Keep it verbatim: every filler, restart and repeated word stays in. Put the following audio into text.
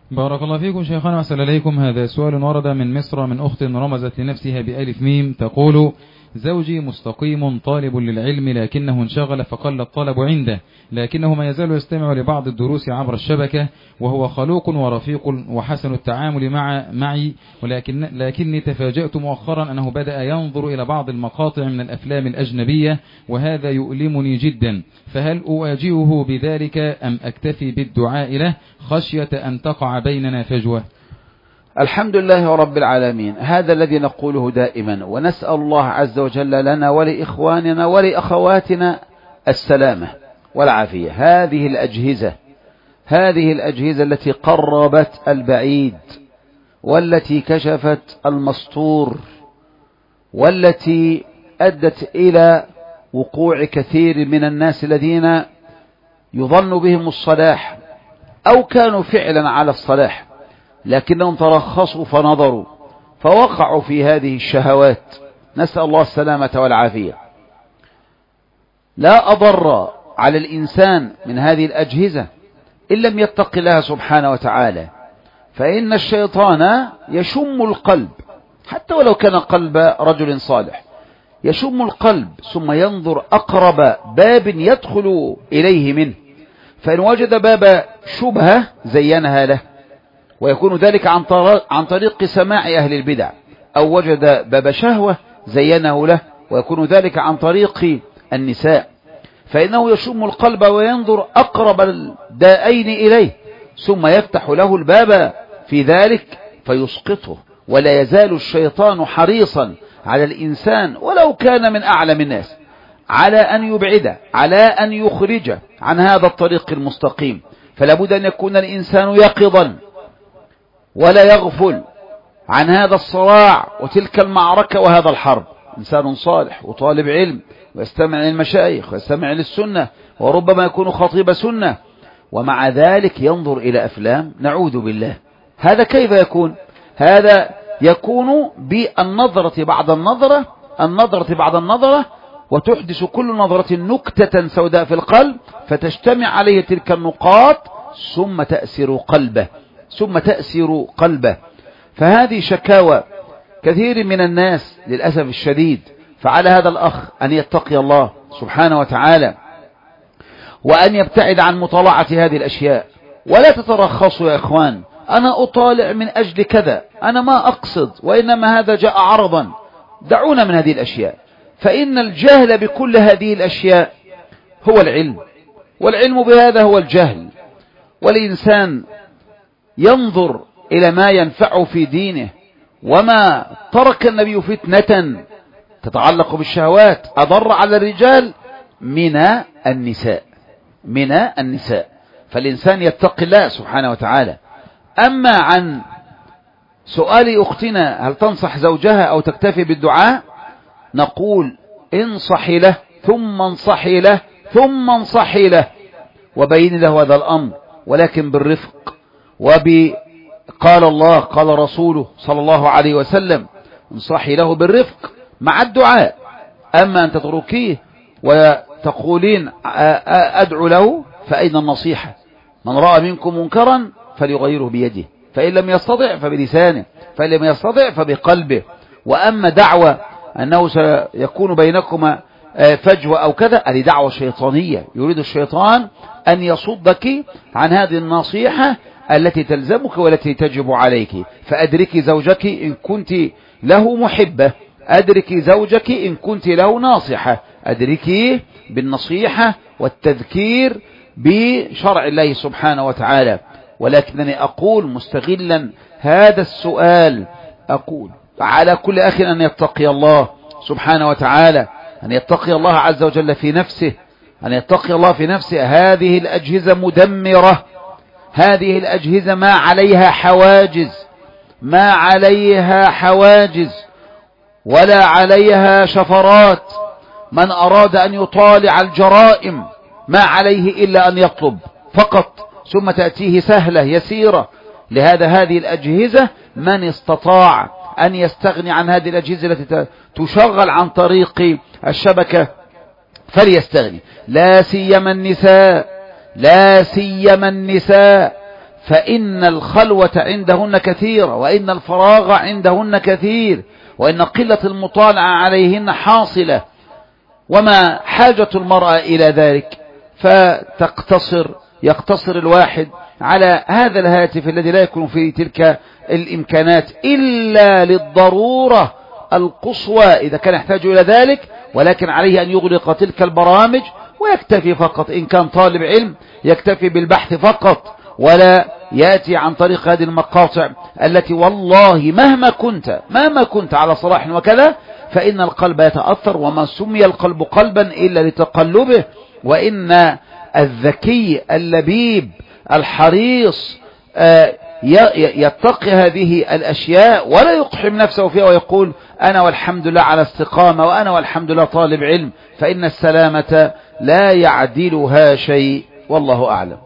بارك الله فيكم شيخنا وأحسن إليكم. هذا سؤال ورد من مصر من أخت رمزت لنفسها بألف ميم تقول: زوجي مستقيم طالب للعلم لكنه انشغل فقل الطلب عنده، لكنه ما يزال يستمع لبعض الدروس عبر الشبكة، وهو خلوق ورفيق وحسن التعامل مع معي، ولكن لكني تفاجأت مؤخرا أنه بدأ ينظر إلى بعض المقاطع من الأفلام الأجنبية، وهذا يؤلمني جدا، فهل أواجهه بذلك أم أكتفي بالدعاء له خشية أن تقع بيننا فجوة؟ الحمد لله رب العالمين. هذا الذي نقوله دائما، ونسأل الله عز وجل لنا ولإخواننا ولأخواتنا السلامة والعافية. هذه الأجهزة هذه الأجهزة التي قربت البعيد، والتي كشفت المستور، والتي أدت إلى وقوع كثير من الناس الذين يظن بهم الصلاح أو كانوا فعلا على الصلاح، لكنهم ترخصوا فنظروا فوقعوا في هذه الشهوات. نسأل الله السلامة والعافية. لا أضر على الإنسان من هذه الأجهزة إن لم يتق الله سبحانه وتعالى، فإن الشيطان يشم القلب حتى ولو كان قلب رجل صالح، يشم القلب ثم ينظر أقرب باب يدخل إليه منه، فإن وجد باب شبهة زينها له، ويكون ذلك عن عن طريق سماع أهل البدع، أو وجد باب شهوة زينه له، ويكون ذلك عن طريق النساء، فإنه يشم القلب وينظر أقرب الدائين إليه، ثم يفتح له الباب في ذلك فيسقطه. ولا يزال الشيطان حريصا على الإنسان ولو كان من أعلم الناس على أن يبعده، على أن يخرجه عن هذا الطريق المستقيم. فلا بد أن يكون الإنسان يقظا ولا يغفل عن هذا الصراع وتلك المعركة وهذا الحرب. إنسان صالح وطالب علم ويستمع للمشايخ ويستمع للسنة، وربما يكون خطيب سنة، ومع ذلك ينظر إلى أفلام، نعوذ بالله. هذا كيف يكون؟ هذا يكون بالنظرة بعد النظرة، النظرة بعد النظرة، وتحدث كل نظرة نكتة سوداء في القلب، فتجتمع عليه تلك النقاط ثم تأسر قلبه ثم تأسر قلبه فهذه شكاوى كثير من الناس للأسف الشديد. فعلى هذا الأخ أن يتقي الله سبحانه وتعالى، وأن يبتعد عن مطالعة هذه الأشياء. ولا تترخصوا يا إخوان، أنا أطالع من أجل كذا، أنا ما أقصد، وإنما هذا جاء عرضا. دعونا من هذه الأشياء، فإن الجهل بكل هذه الأشياء هو العلم، والعلم بهذا هو الجهل. والإنسان ينظر إلى ما ينفعه في دينه، وما ترك النبي فتنة تتعلق بالشهوات أضر على الرجال من النساء من النساء فالإنسان يتقي الله سبحانه وتعالى. أما عن سؤال أختنا هل تنصح زوجها أو تكتفي بالدعاء، نقول انصحي له ثم انصحي له ثم انصحي له وبين له هذا الأمر، ولكن بالرفق، وبقال الله قال رسوله صلى الله عليه وسلم انصحي له بالرفق مع الدعاء. أما أن تتركيه وتقولين أدعو له، فأين النصيحة؟ من رأى منكم منكرا فليغيره بيده، فإن لم يستطع فبلسانه، فإن لم يستطع فبقلبه. وأما دعوة أنه سيكون بينكما فجوة أو كذا، هذه دعوة شيطانية، يريد الشيطان أن يصدك عن هذه النصيحة التي تلزمك والتي تجب عليك. فأدركي زوجك إن كنت له محبة، أدركي زوجك إن كنت له ناصحة، أدركي بالنصيحة والتذكير بشرع الله سبحانه وتعالى. ولكنني أقول مستغلا هذا السؤال، أقول على كل أخ أن يتقي الله سبحانه وتعالى، أن يتقي الله عز وجل في نفسه، أن يتقي الله في نفسه. هذه الأجهزة مدمرة، هذه الأجهزة ما عليها حواجز ما عليها حواجز ولا عليها شفرات. من أراد أن يطالع الجرائم ما عليه إلا أن يطلب فقط، ثم تأتيه سهلة يسيرة. لهذا هذه الأجهزة من استطاع أن يستغني عن هذه الأجهزة التي تشغل عن طريق الشبكة فليستغني، لا سيما النساء لا سيما النساء فإن الخلوة عندهن كثيرة، وإن الفراغ عندهن كثير، وإن قلة المطالعة عليهن حاصلة، وما حاجة المرأة إلى ذلك؟ فتقتصر يقتصر الواحد على هذا الهاتف الذي لا يكون فيه تلك الإمكانات إلا للضرورة القصوى إذا كان يحتاج إلى ذلك، ولكن عليه أن يغلق تلك البرامج ويكتفي فقط، إن كان طالب علم يكتفي بالبحث فقط، ولا يأتي عن طريق هذه المقاطع التي والله مهما كنت مهما كنت على صلاح وكذا فإن القلب يتأثر، وما سمي القلب قلبا إلا لتقلبه. وإن الذكي اللبيب الحريص يتقي هذه الأشياء ولا يقحم نفسه فيها ويقول أنا والحمد لله على استقامة وأنا والحمد لله طالب علم، فإن السلامة لا يعدلها شيء، والله أعلم.